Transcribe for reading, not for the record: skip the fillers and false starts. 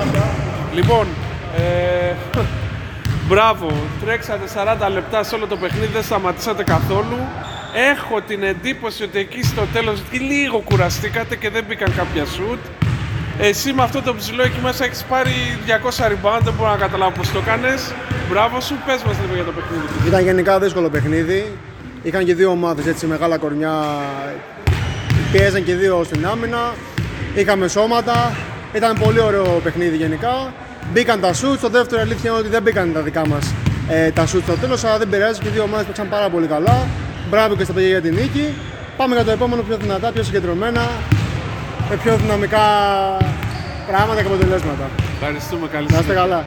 Λοιπόν, μπράβο, τρέξατε 40 λεπτά σε όλο το παιχνίδι, δεν σταματήσατε καθόλου. Έχω την εντύπωση ότι εκεί στο τέλος λίγο κουραστήκατε και δεν μπήκαν κάποια σουτ. Εσύ με αυτό το ψηλό εκεί μέσα έχεις πάρει 200 rebound, δεν μπορώ να καταλάβω πώς το κάνεις. Μπράβο σου, πες μας λίγο για το παιχνίδι. Ήταν γενικά δύσκολο παιχνίδι. Είχαν και δύο ομάδες έτσι, μεγάλα κορμιά. Πιέζαν και δύο στην άμυνα. Είχαμε σώματα. Ήταν πολύ ωραίο παιχνίδι γενικά. Μπήκαν τα σουτ. Στο δεύτερο, αλήθεια είναι ότι δεν μπήκαν τα δικά μας τα σουτ στο τέλος, αλλά δεν πειράζει και οι δύο ομάδες παίξαν πάρα πολύ καλά. Μπράβο και στα παιδιά για την νίκη. Πάμε για το επόμενο πιο δυνατά, πιο συγκεντρωμένα, με πιο δυναμικά πράγματα και αποτελέσματα. Ευχαριστούμε, καλή Να είστε καλά.